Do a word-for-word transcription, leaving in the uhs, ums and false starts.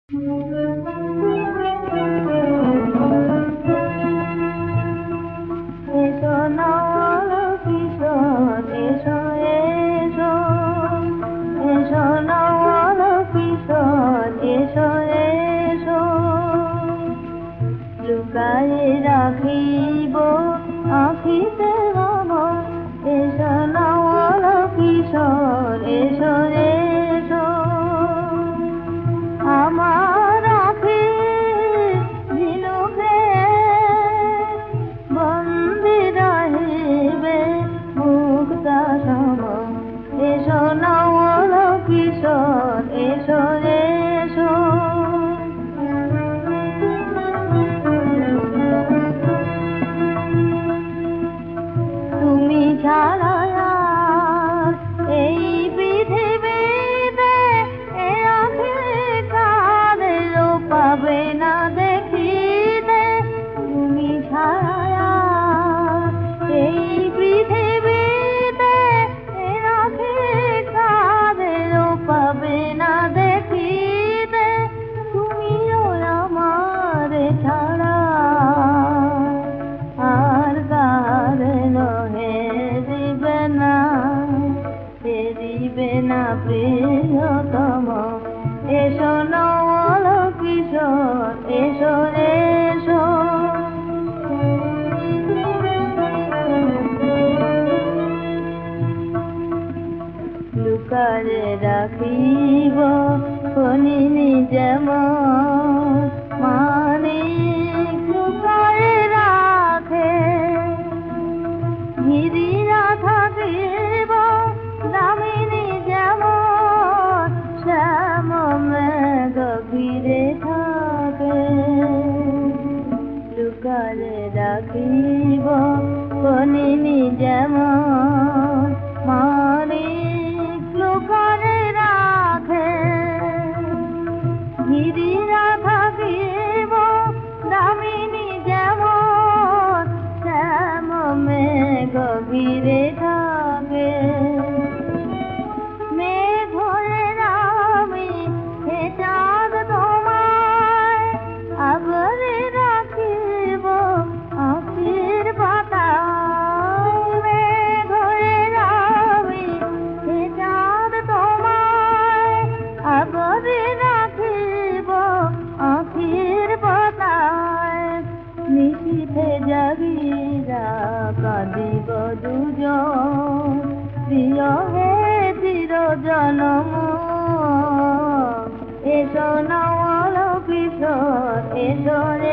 এসো নল কিশোর এসো এসো, এসো নল কিশোর এসো এসো, লুকায়ে রাখিব আখিতে আমার। এসো নল কিশোর এসো এসো, আমার আখি ঝিনুকে বন্দি রহিবে মুক্তা সম। এসো নল কিশোর এসো এসো, তুমি ছাড়া এই পৃথিবীতে এ আখি কারো পাবে না দেখিতে। তুমি ছাড়া এই পৃথিবীতে এ আখি কারো পাবে না দেখিতে। তুমিও আমার ছাড়া আর কারে নহে দিবে না, দিবে না প্রিয়তম। এসো নল কিশোর এসো এসো, লুকারে রাখিব খনিনি যেমন মানিক লুকারে রাখে। গিরিরা থাকিব দামিনী যেমন শ্যাম মেঘ ঘিরে থাকে। লুকারে রাখিব খনিনি যেমন মানিক লুকারে রাখে। গিরিরা থাকিব দামিনী যেমন শ্যাম মেঘ ঘিরে থাকে। মেঘের আমি হে চাঁদ তোমায় আগলে রাখিব আখির পাতায়। মেঘের আমি হে চাঁদ তোমায় আগলে রাখিব আখির পাতায়। নিশীথে জাগিরা কাঁদিব দুজন প্রিয় হে চির জনম। এসো নল কিশোর এসো রে।